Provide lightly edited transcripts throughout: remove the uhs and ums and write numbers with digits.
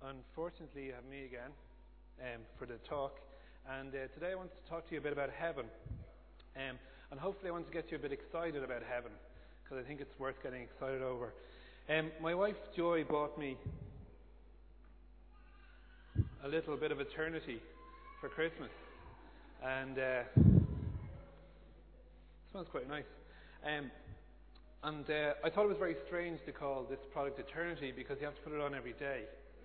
Unfortunately, you have me again for the talk. And today I want to talk to you a bit about heaven. And hopefully I want to get you a bit excited about heaven, because I think it's worth getting excited over. My wife Joy bought me a little bit of eternity for Christmas. And it smells quite nice. I thought it was very strange to call this product eternity, because you have to put it on every day.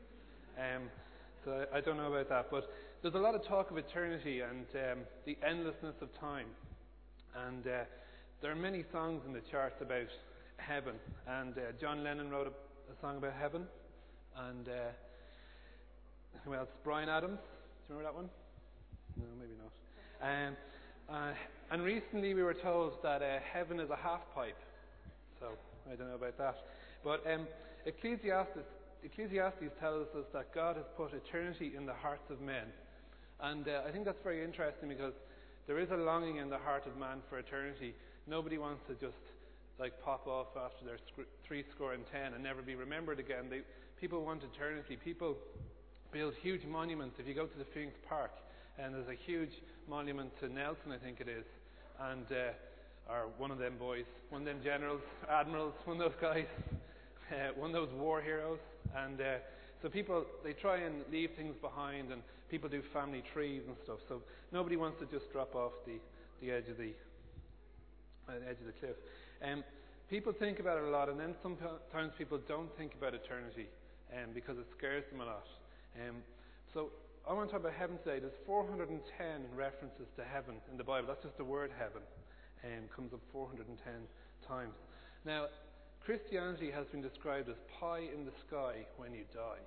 So I don't know about that, but there's a lot of talk of eternity and the endlessness of time. And there are many songs in the charts about heaven. And John Lennon wrote a song about heaven. And who else? Bryan Adams. Do you remember that one? No, maybe not. And recently we were told that heaven is a half pipe. So I don't know about that. But Ecclesiastes tells us that God has put eternity in the hearts of men. And I think that's very interesting, because there is a longing in the heart of man for eternity. Nobody wants to just pop off after their 70 and never be remembered again. People want eternity. People build huge monuments. If you go to the Phoenix Park, and there's a huge monument to Nelson, I think it is, and or one of them boys, one of them generals, admirals, one of those guys, one of those war heroes. And so people, they try and leave things behind, and people do family trees and stuff. So nobody wants to just drop off the edge of the cliff. People think about it a lot, and then sometimes people don't think about eternity because it scares them a lot. So I want to talk about heaven today. There's 410 references to heaven in the Bible. That's just the word heaven. Comes up 410 times. Now, Christianity has been described as pie in the sky when you die.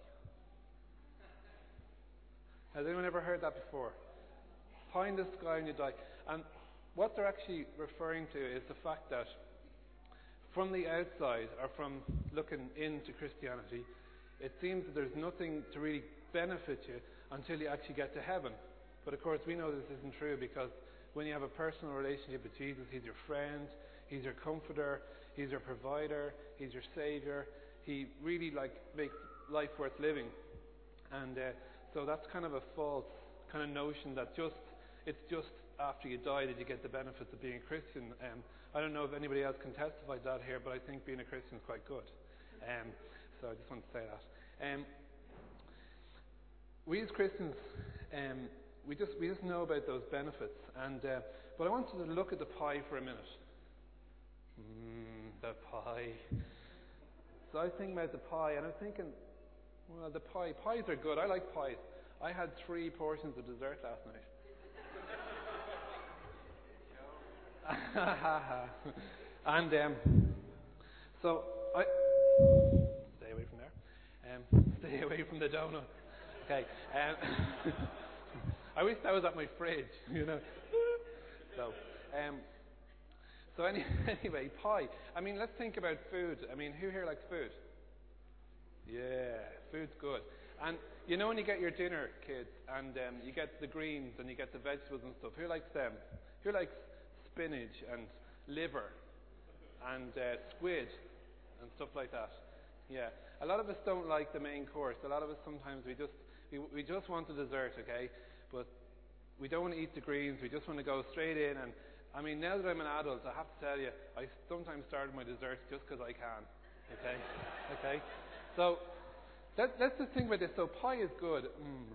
Has anyone ever heard that before? Pie in the sky when you die. And what they're actually referring to is the fact that from the outside, or from looking into Christianity, it seems that there's nothing to really benefit you until you actually get to heaven. But of course we know this isn't true, because when you have a personal relationship with Jesus, He's your friend, He's your comforter, He's your provider, He's your saviour. He really makes life worth living. And so that's kind of a false kind of notion that it's just after you die that you get the benefits of being a Christian. I don't know if anybody else can testify that here, but I think being a Christian is quite good. So I just want to say that. We as Christians, we just know about those benefits. But I wanted to look at the pie for a minute. The pie. So I was thinking about the pie, and I'm thinking, well, pies are good. I like pies. I had 3 portions of dessert last night. And so I stay away from there. Stay away from the donut. Okay. I wish that was at my fridge, So anyway, pie. I mean, let's think about food. I mean, who here likes food? Yeah, food's good. And when you get your dinner, kids, and you get the greens and you get the vegetables and stuff, who likes them? Who likes spinach and liver and squid and stuff like that? Yeah. A lot of us don't like the main course. A lot of us sometimes we just want the dessert, okay? But we don't want to eat the greens. We just want to go straight in. And I mean, now that I'm an adult, I have to tell you, I sometimes start my desserts just because I can. Okay? Okay? So let's just think about this. So pie is good.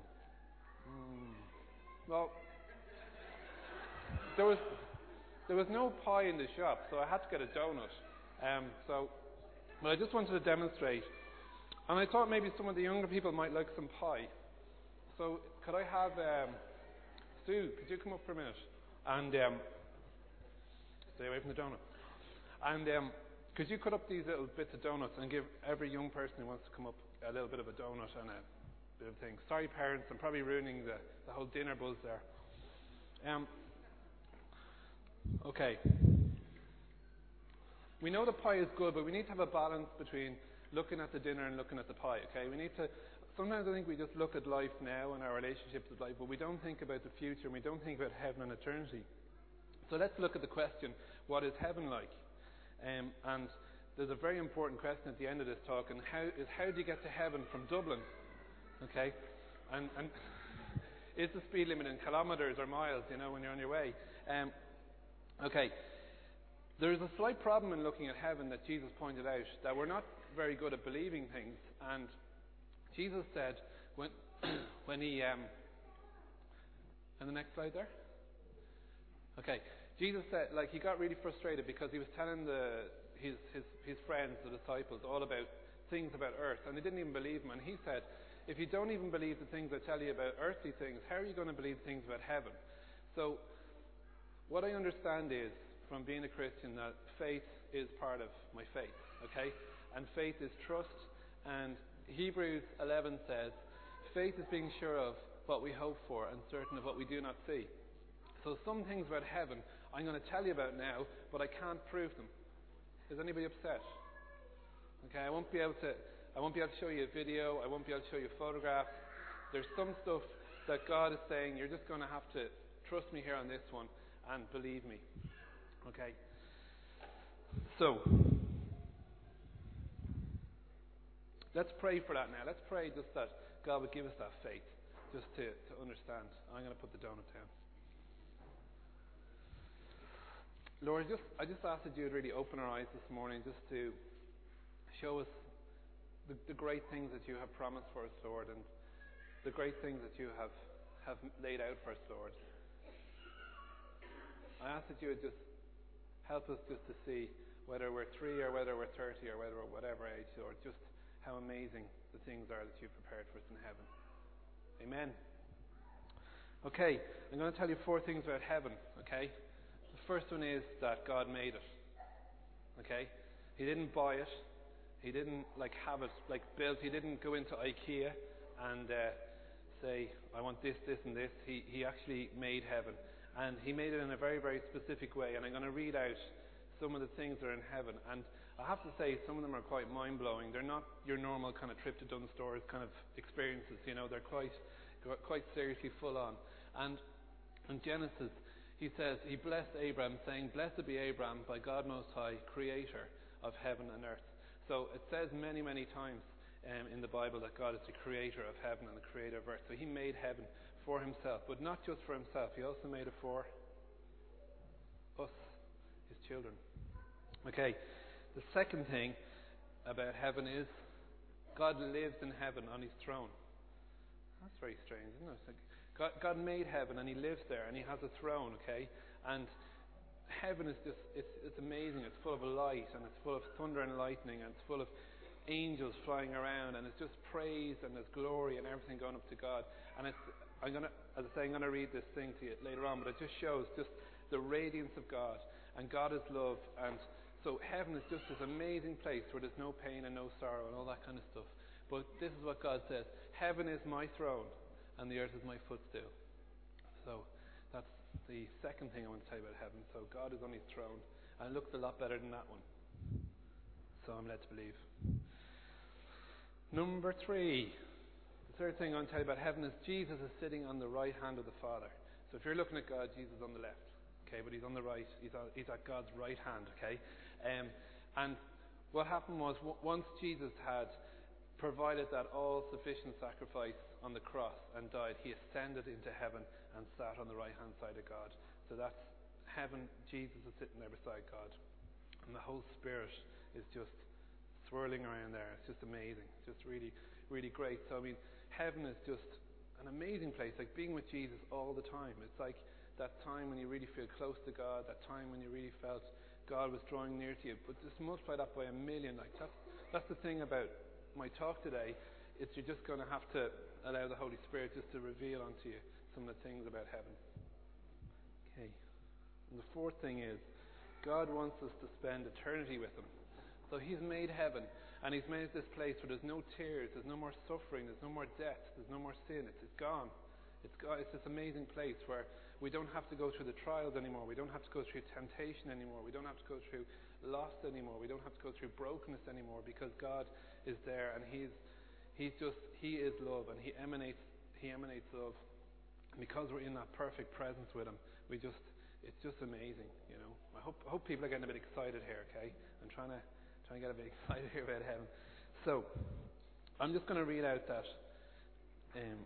Well, there was no pie in the shop, so I had to get a donut. But I just wanted to demonstrate. And I thought maybe some of the younger people might like some pie. So could I have Sue, could you come up for a minute? And stay away from the donut. And could you cut up these little bits of donuts and give every young person who wants to come up a little bit of a donut and a bit of thing. Sorry parents, I'm probably ruining the whole dinner buzz there. Okay. We know the pie is good, but we need to have a balance between looking at the dinner and looking at the pie, okay? Sometimes I think we just look at life now and our relationships with life, but we don't think about the future, and we don't think about heaven and eternity. So let's look at the question, what is heaven like? And there's a very important question at the end of this talk, and how do you get to heaven from Dublin? Okay? And is the speed limit in kilometres or miles, when you're on your way? Okay. There's a slight problem in looking at heaven that Jesus pointed out, that we're not very good at believing things. And Jesus said, when he... and the next slide there? Okay. Jesus said, he got really frustrated because he was telling his friends, the disciples, all about things about earth, and they didn't even believe him. And he said, if you don't even believe the things I tell you about earthly things, how are you going to believe things about heaven? So, what I understand is, from being a Christian, that faith is part of my faith, okay? And faith is trust, and Hebrews 11 says, faith is being sure of what we hope for and certain of what we do not see. So some things about heaven I'm going to tell you about now, but I can't prove them. Is anybody upset? Okay, I won't be able to show you a video, I won't be able to show you a photograph. There's some stuff that God is saying, you're just going to have to trust me here on this one and believe me. Okay? So, let's pray for that now. Let's pray just that God would give us that faith, just to understand. I'm going to put the donut down. Lord, I just ask that you would really open our eyes this morning just to show us the great things that you have promised for us, Lord, and the great things that you have laid out for us, Lord. I ask that you would just help us just to see whether we're 3 or whether we're 30 or whether we're whatever age, Lord, just how amazing the things are that you've prepared for us in heaven. Amen. Okay, I'm going to tell you 4 things about heaven, okay? The first one is that God made it. Okay? He didn't buy it. He didn't have it built. He didn't go into IKEA and say, I want this, this and this. He actually made heaven. And he made it in a very, very specific way. And I'm going to read out some of the things that are in heaven. And I have to say, some of them are quite mind-blowing. They're not your normal kind of trip to Dunnes Stores kind of experiences. They're quite seriously full on. And in Genesis, he says, he blessed Abraham, saying, Blessed be Abraham by God Most High, creator of heaven and earth. So it says many, many times in the Bible that God is the creator of heaven and the creator of earth. So he made heaven for himself, but not just for himself. He also made it for us, his children. Okay, the second thing about heaven is God lives in heaven on his throne. That's very strange, isn't it? God made heaven and he lives there and he has a throne, okay? And heaven is just, it's amazing. It's full of light and it's full of thunder and lightning and it's full of angels flying around and it's just praise and there's glory and everything going up to God. And I'm going to read this thing to you later on, but it just shows just the radiance of God, and God is love. And so heaven is just this amazing place where there's no pain and no sorrow and all that kind of stuff. But this is what God says: heaven is my throne and the earth is my footstool. So that's the second thing I want to tell you about heaven. So God is on his throne, and it looks a lot better than that one. So I'm led to believe. Number 3. The third thing I want to tell you about heaven is Jesus is sitting on the right hand of the Father. So if you're looking at God, Jesus is on the left. Okay, but he's on the right. He's at God's right hand. Okay, and what happened was, once Jesus had provided that all-sufficient sacrifice on the cross and died, he ascended into heaven and sat on the right-hand side of God. So that's heaven. Jesus is sitting there beside God, and the whole Spirit is just swirling around there. It's just amazing. It's just really, really great. So I mean, heaven is just an amazing place, like being with Jesus all the time. It's like that time when you really feel close to God, that time when you really felt God was drawing near to you. But just multiply that by 1,000,000. Like that's the thing about my talk today. It's you're just going to have to allow the Holy Spirit just to reveal unto you some of the things about heaven. Okay. And the fourth thing is, God wants us to spend eternity with him. So he's made heaven, and he's made this place where there's no tears, there's no more suffering, there's no more death, there's no more sin. It's gone. It's this amazing place where we don't have to go through the trials anymore. We don't have to go through temptation anymore. We don't have to go through loss anymore. We don't have to go through brokenness anymore, because God is there, and he is love, and he emanates love. And because we're in that perfect presence with him, it's just amazing, you know. I hope people are getting a bit excited here, okay? I'm trying to get a bit excited here about heaven. So I'm just going to read out that Um,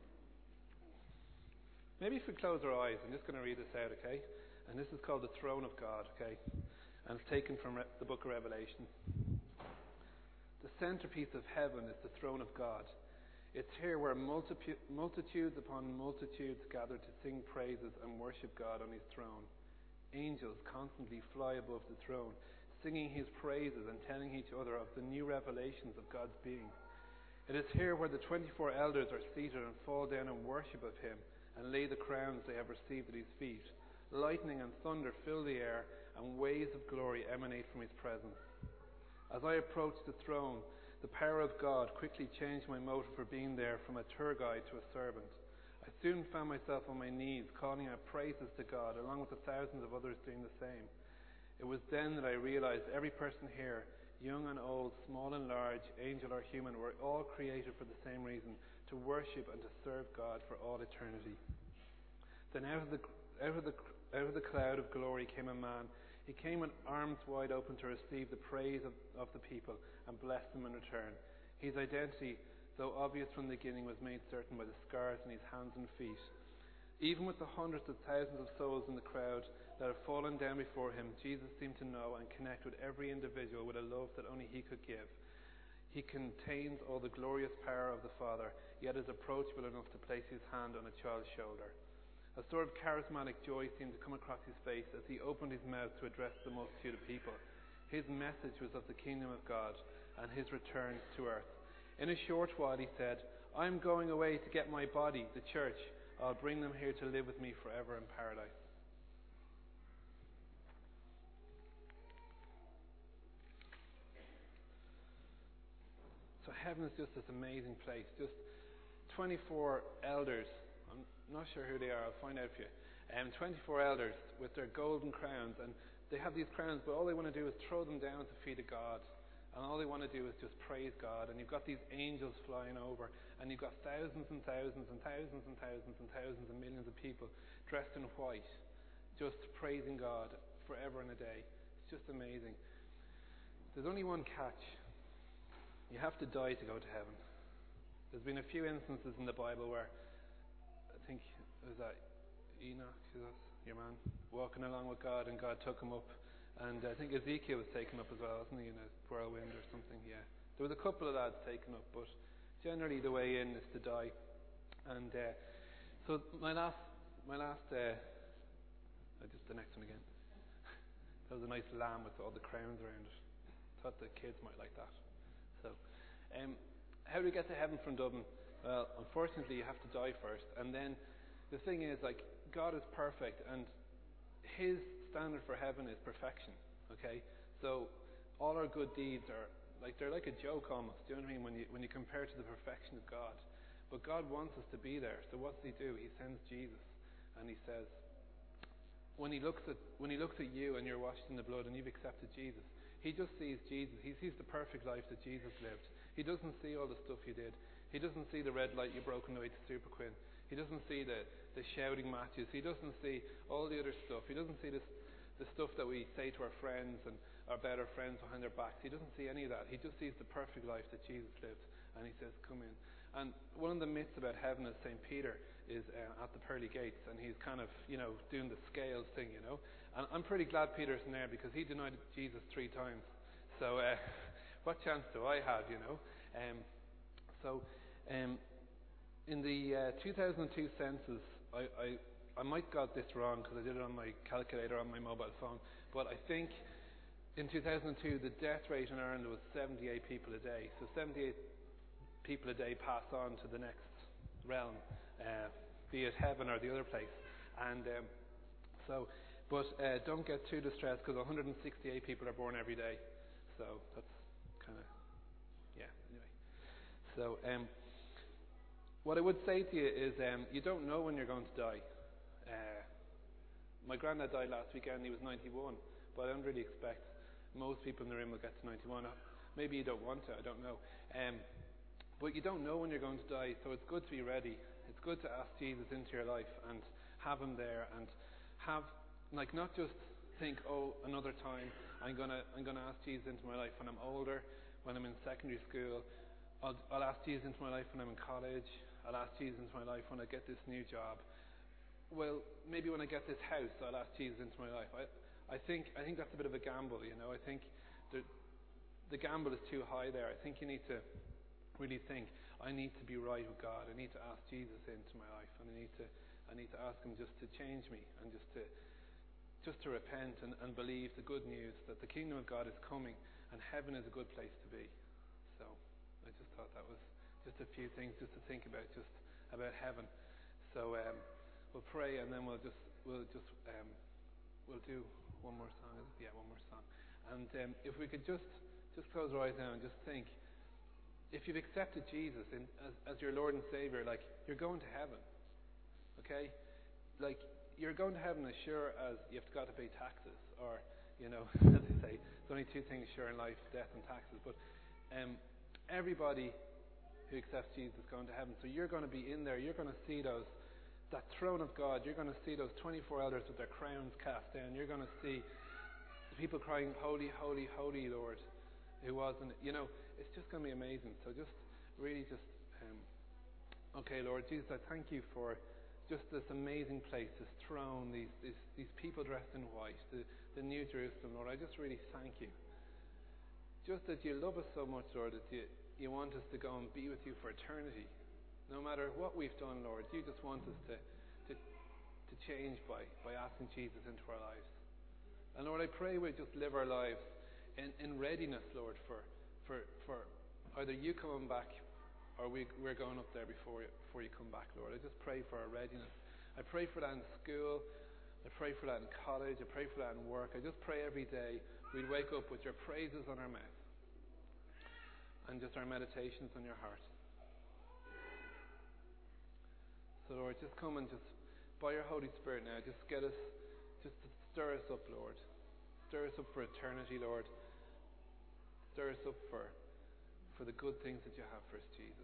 Maybe if we close our eyes, I'm just going to read this out, okay? And this is called the Throne of God, okay? And it's taken from the book of Revelation. The centerpiece of heaven is the throne of God. It's here where multitudes upon multitudes gather to sing praises and worship God on his throne. Angels constantly fly above the throne, singing his praises and telling each other of the new revelations of God's being. It is here where the 24 elders are seated and fall down in worship of him and lay the crowns they have received at his feet. Lightning and thunder fill the air, and waves of glory emanate from his presence. As I approached the throne, the power of God quickly changed my motive for being there from a tour guide to a servant. I soon found myself on my knees, calling out praises to God, along with the thousands of others doing the same. It was then that I realized every person here, young and old, small and large, angel or human, were all created for the same reason, to worship and to serve God for all eternity. Then out of the cloud of glory came a man. He came with arms wide open to receive the praise of the people and bless them in return. His identity, though obvious from the beginning, was made certain by the scars on his hands and feet. Even with the hundreds of thousands of souls in the crowd that have fallen down before him, Jesus seemed to know and connect with every individual with a love that only he could give. He contains all the glorious power of the Father, yet is approachable enough to place his hand on a child's shoulder. A sort of charismatic joy seemed to come across his face as he opened his mouth to address the multitude of people. His message was of the kingdom of God and his return to earth. In a short while he said, "I'm going away to get my body, the church. I'll bring them here to live with me forever in paradise." So heaven is just this amazing place. Just 24 elders. I'm not sure who they are. I'll find out for you. 24 elders with their golden crowns. And they have these crowns, but all they want to do is throw them down at the feet of God. And all they want to do is just praise God. And you've got these angels flying over. And you've got thousands and thousands and thousands and thousands and thousands and millions of people dressed in white, just praising God forever and a day. It's just amazing. There's only one catch. You have to die to go to heaven. There's been a few instances in the Bible where I think it was that Enoch, is that your man, walking along with God, and God took him up. And I think Ezekiel was taken up as well, wasn't he, in a whirlwind or something? Yeah. There was a couple of lads taken up, but generally the way in is to die. And so my last, just the next one again. That was a nice lamb with all the crowns around it. Thought the kids might like that. So, how do we get to heaven from Dublin? Well, unfortunately, you have to die first. And then the thing is, like, God is perfect, and his standard for heaven is perfection. Okay, so all our good deeds are they're like a joke almost. Do you know what I mean? When you compare to the perfection of God, but God wants us to be there. So what does he do? He sends Jesus, and he says, when he looks at you and you're washed in the blood and you've accepted Jesus, he just sees Jesus. He sees the perfect life that Jesus lived. He doesn't see all the stuff you did. He doesn't see the red light you broke on the way to Super Quinn. He doesn't see the shouting matches. He doesn't see all the other stuff. He doesn't see the stuff that we say to our friends and our better friends behind their backs. He doesn't see any of that. He just sees the perfect life that Jesus lived, and he says, "Come in." And one of the myths about heaven is St. Peter is at the pearly gates, and he's kind of, doing the scales thing, And I'm pretty glad Peter's in there, because he denied Jesus 3 times. So what chance do I have, in the 2002 census, I might got this wrong because I did it on my calculator on my mobile phone, but I think in 2002 the death rate in Ireland was 78 people a day. So 78 people a day pass on to the next realm, be it heaven or the other place. And don't get too distressed, because 168 people are born every day. So that's kind of, anyway. So what I would say to you is, you don't know when you're going to die. My granddad died last weekend. He was 91, but I don't really expect most people in the room will get to 91. Maybe you don't want to, I don't know. But you don't know when you're going to die, so it's good to be ready. It's good to ask Jesus into your life and have him there, and have, not just think, another time I'm gonna ask Jesus into my life when I'm older, when I'm in secondary school. I'll ask Jesus into my life when I'm in college. I'll ask Jesus into my life when I get this new job. Well, maybe when I get this house, I'll ask Jesus into my life. I think that's a bit of a gamble, you know. I think the gamble is too high there. I think you need to really think, I need to be right with God. I need to ask Jesus into my life, and I need to ask Him just to change me, and just to repent and believe the good news that the kingdom of God is coming and heaven is a good place to be. So I just thought that was just a few things just to think about, just about heaven. So we'll pray, and then we'll do one more song. Yeah, one more song. And if we could just close our eyes now and just think, if you've accepted Jesus as your Lord and Savior, like, you're going to heaven. Okay? Like, you're going to heaven as sure as you've got to pay taxes, or, you know, as they say, there's only two things sure in life: death and taxes. But everybody who accepts Jesus is going to heaven. So you're going to be in there. You're going to see that throne of God. You're going to see those 24 elders with their crowns cast down. You're going to see the people crying, "Holy, holy, holy, Lord." Who wasn't? You know, it's just going to be amazing. So okay, Lord Jesus, I thank you for just this amazing place, this throne, these people dressed in white, the New Jerusalem, Lord. I just really thank you. Just that you love us so much, Lord, that you want us to go and be with you for eternity. No matter what we've done, Lord, you just want us to change by asking Jesus into our lives. And Lord, I pray we just live our lives in readiness, Lord, for either you coming back or we're going up there before you come back, Lord. I just pray for our readiness. I pray for that in school. I pray for that in college. I pray for that in work. I just pray every day we'd wake up with your praises on our mouth and just our meditations on your heart. So, Lord, just come and just, by your Holy Spirit now, just get us, just to stir us up, Lord. Stir us up for eternity, Lord. Stir us up for the good things that you have for us, Jesus.